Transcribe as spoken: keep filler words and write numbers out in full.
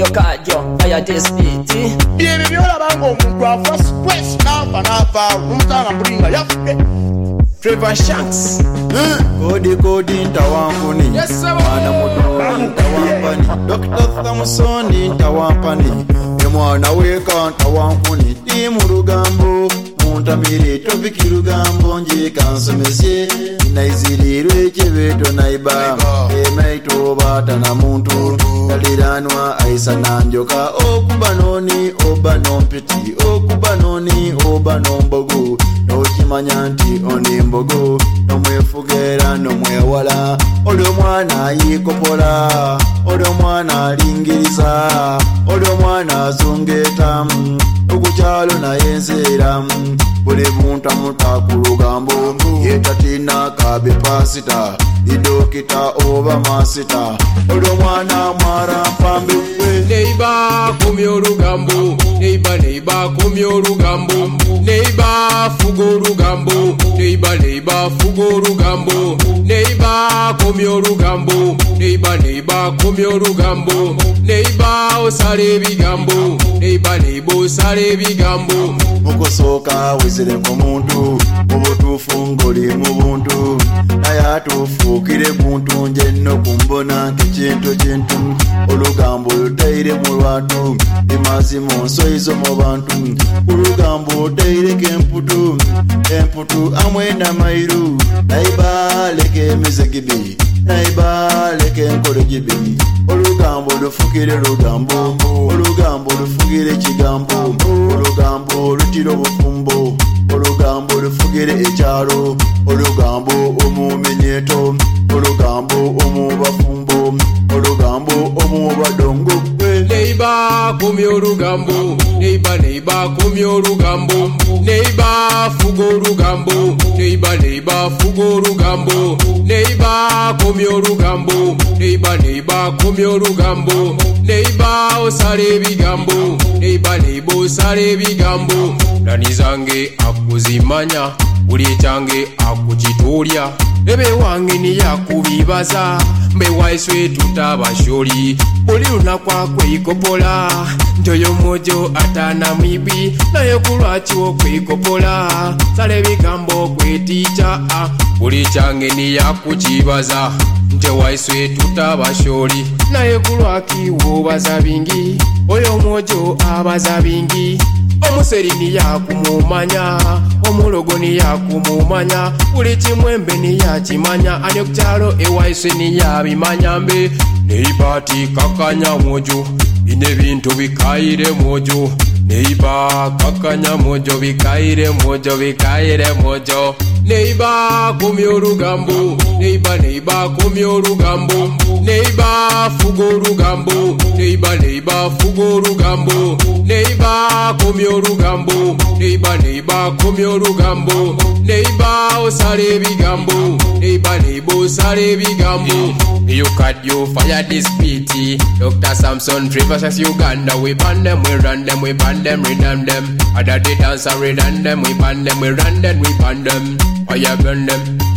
cardio, fire this beat. Baby, you all about omuntu afa squash nafa nafa umutanga mbulinga yafuke Trevor Shanks Kodi kodi ntawankuni Yes sir Mwana mudu ntawampani Doctor Thamsoni ntawampani Mwana weka ntawankuni Timu rugambo Muntamiri topiki rugambo Nje kansomesye Inaizilirwe chebeto naiba Emaito bata na muntu Taliranwa aisa nanjoka Okubanoni oba nompiti Okubanoni oba nombogu Nokimanya nti onimbogo Nomwefugera nomwewala Olyo mwana yikopola Olyo mwana alingiriza Olyo mwana azungeta Okuchalo na yenzera Buli muntu amutakurugambo Yetatina kabe pasita Idokita oba masita Olyo mwana mwara pambe Neiba kumyo rugambo Neiba neiba kumyo rugambo Neiba fugo rugambo Neiba neiba fugo rugambo Neiba kumyo rugambo Neiba neiba kumyo rugambo Neiba osare bigambo Neiba neiba osare bigambo Mukusoka wizire komuntu Mubutufu ngoli mubuntu Nayatufukire buntu Njenno kumbona kichintu chintu Olugambo utaire mulwatu Imazi monso izo mubantu Olugambo utaire kemputu Emputu amwenda mairu Naiba leke mizegibi Naiba leke nkole gibi Olugambo lufukire lugambo Olugambo lufugire chigambo Olugambo lutiro bufumbo Olugambo lufugire echaro Olugambo omumenyeto Olugambo omubafumbo Olugambo omubadongo Neiba kumyo rugambo Neiba neiba kumyo rugambo Neiba fugo rugambo Neiba neiba fugo rugambo Neiba kumyo rugambo Neiba neiba kumyo rugambo Neiba osare bigambo Neiba neiba osare bigambo Nani zange akuzimanya Uli change akujitolya Ebe wange ni yakubibaza Mbe waiswe tutabasholi Buli lunakwa kweikopola Ntoyo mojo atana mwibi Nayo kulwachi wo kweikopola Sale bigambo kweticha Buli change ni yakujibaza Nte waiswe tutabasholi Nayo kulwaki wobaza bingi Oyo mojo abaza bingi Omuseri ni yakumumanya Omulogo ni yakumumanya Buli chimwembe ni yakimanya Ani okuchalo ewaise ni yabimanya mbe Neibati kakanya mojo Ine bintu bikaire mojo Neiba kakanya mojo bikaire mojo bikaire mojo Neiba kumyo rugambo Neiba neiba kumyo rugambo Neiba fugo rugambo Neiba neiba fugo rugambo Neiba kumyo rugambo Neiba neiba kumyo rugambo Neiba osare bigambo Neiba neiba osare bigambo You cut you fire this pity Doctor Samson Trevor Shanks Uganda We ban them, we run them, we ban them, renam them Other they dance and renam them We ban them, we run them, we ban them Fire burn them